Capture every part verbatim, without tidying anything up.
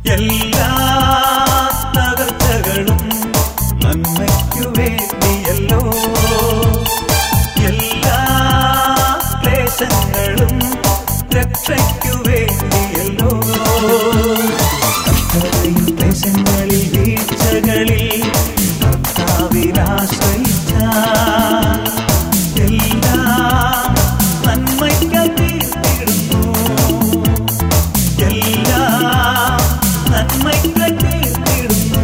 എല്ലാ തകർച്ചകളും നന്മയ്ക്കു വേണ്ടിയല്ലോ, എല്ലാ ക്ലേശങ്ങളും രക്ഷയ്ക്കു വേണ്ടിയല്ലോ. കഷ്ടതയിൽ ക്ലേശങ്ങളിൽ വീഴ്ചകളിൽ കർത്താവിനാശ്രയിച്ച എല്ലാം നന്മയ്ക്കായി തീർത്തിടുന്നു, എല്ലാം നന്മയ്ക്കായി തീർത്തിടുന്നു.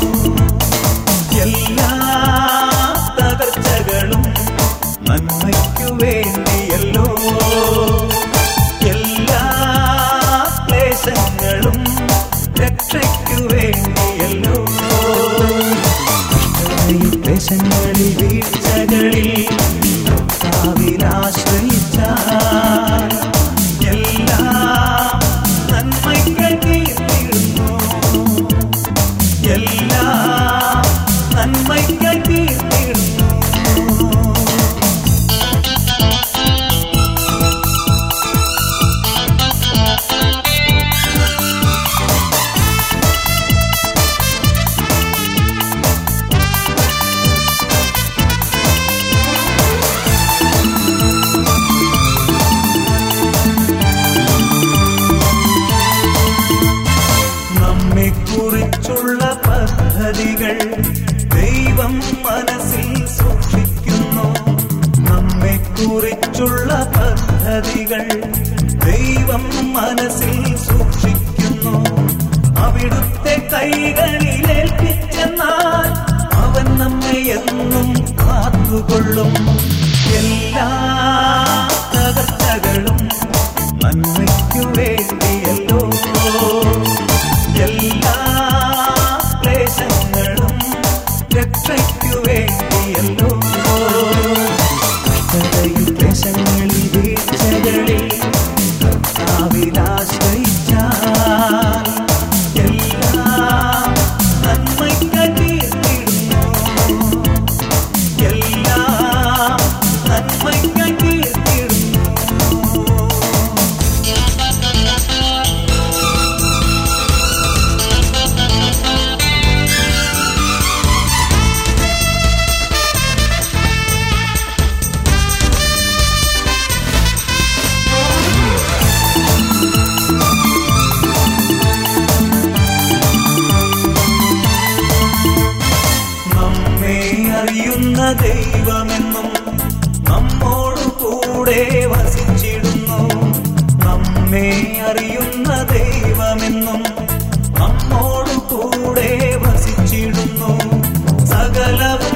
എല്ലാ തകർച്ചകളും നന്മയ്ക്കു വേണ്ടിയല്ലോ, എല്ലാ ക്ലേശങ്ങളും രക്ഷയ്ക്കു വേണ്ടിയല്ലോ. ക്ലേശങ്ങളിൽ വീഴ്ചകളിൽ കർത്താവിനാശ്രയിച്ച എല്ലാം നന്മയ്ക്കായി തീർത്തിടുന്നു, എല്ലാം നന്മയ്ക്കായി തീർത്തിടുന്നു. നമ്മെക്കുറിച്ചുള്ള പദ്ധതികൾ ദൈവം മനസ്സിൽ സൂക്ഷിക്കുന്നു, നമ്മെക്കുറിച്ചുള്ള പദ്ധതികൾ ദൈവം മനസ്സിൽ സൂക്ഷിക്കുന്നു. അവിടുത്തെ കൈകളിലേൽപ്പിച്ചെന്നാൽ അവൻ നമ്മെ എന്നും കാത്തുകൊള്ളും. എല്ലാ തകർച്ചകളും നന്മയ്ക്കു വേണ്ടിയല്ലോ, എല്ലാ ക്ലേശങ്ങളും രക്ഷയ്ക്കു വേണ്ടിയല്ലോ. കഷ്ടതയിൽ ക്ലേശങ്ങളിൽ വീഴ്ചകളിൽ കർത്താവിനാശ്രയിച്ച എല്ലാം നന്മയ്ക്കായി തീർത്തിടുന്നു, എല്ലാം നന്മയ്ക്കായി തീർത്തിടുന്നു. നമ്മെ അറിയുന്ന ദൈവമെന്നും നമ്മോടു കൂടെ വസിച്ചിടുന്നു, നമ്മെ അറിയുന്ന ദൈവമെന്നും നമ്മോടു കൂടെ വസിച്ചിടുന്നു. സകല